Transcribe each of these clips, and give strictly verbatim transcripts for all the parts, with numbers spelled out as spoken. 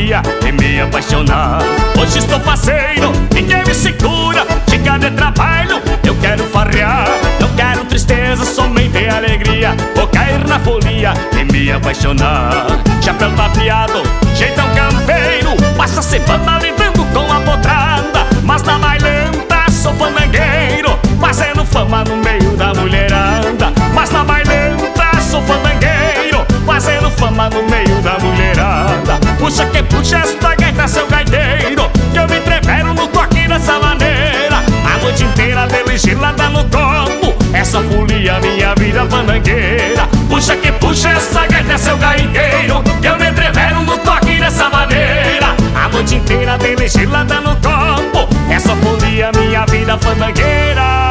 alegria e me apaixonar. Hoje estou faceiro, ninguém me segura. Chega de trabalho, eu quero farrear. Não quero tristeza, somente alegria. Vou cair na folia e me apaixonar. Chapéu tapeado, jeitão campeiro. Passa a semana lidando com a potrada, mas na bailanta sou fandangueiro, fazendo fama no meio da mulherada. Mas na bailanta sou fandangueiro, fazendo fama no meio da mulherada. Puxa que puxa esta gaita, seu gaiteiro, que eu me entrevero no toque dessa maneira. A noite inteira dele gelada no copo, essa folia minha vida fandangueira. Puxa que puxa essa gaita, seu gaiteiro, que eu me entrevero no toque dessa maneira. A noite inteira dele gelada no copo, essa folia minha vida fandangueira.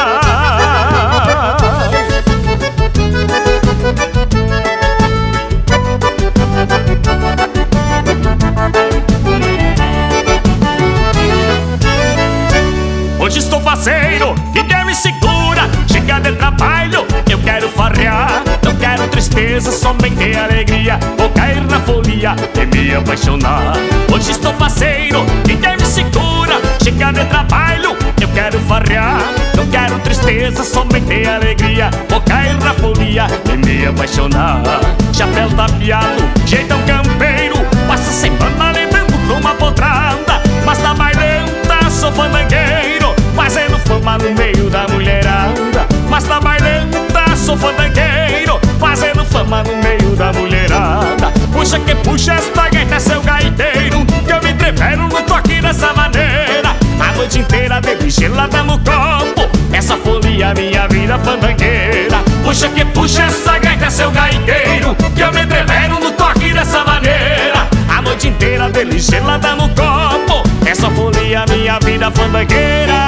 Hoje estou faceiro, ninguém me segura. Chega de trabalho, eu quero farrear. Não quero tristeza, somente alegria. Vou cair na folia e me apaixonar. Hoje estou faceiro, ninguém me segura. Chega de trabalho, eu quero farrear. Não quero tristeza, somente alegria. Vou cair na folia e me apaixonar. Chapéu tapeado, jeitão campeiro. Passa a semana lidando com uma potrada, mas na bailanta sou fandangueiro, fazendo fama no meio da mulherada. Mas na bailanta sou fandangueiro, fazendo fama no meio da mulherada. Puxa que puxa esta gaita, seu gaiteiro, que eu me entrevero no toque dessa maneira. A noite inteira bebe gelada no copo, essa folia minha vida fandangueira. Puxa que puxa essa gaita, seu gaiteiro, que eu me entrevero no toque dessa maneira. A noite inteira dele gelada no copo, essa folia minha vida fandangueira.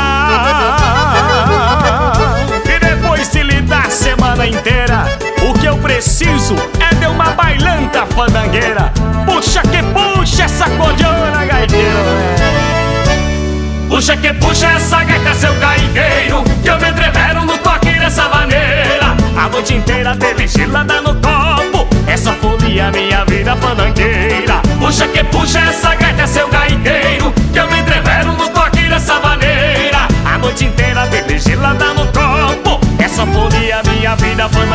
E depois de lidar a semana inteira, o que eu preciso é de uma bailanta fandangueira. Puxa que puxa essa cordiona, gaiteiro. Puxa que puxa essa gaita, seu gaiteiro, que eu me entrevero no toque dessa maneira. A noite inteira dele gelada no copo, essa folia minha vida fandangueira. Puxa que puxa essa gaita, seu gaiteiro, que eu me entrevero no toque dessa maneira. A noite inteira dele gelada no copo, essa folia minha vida fandangueira.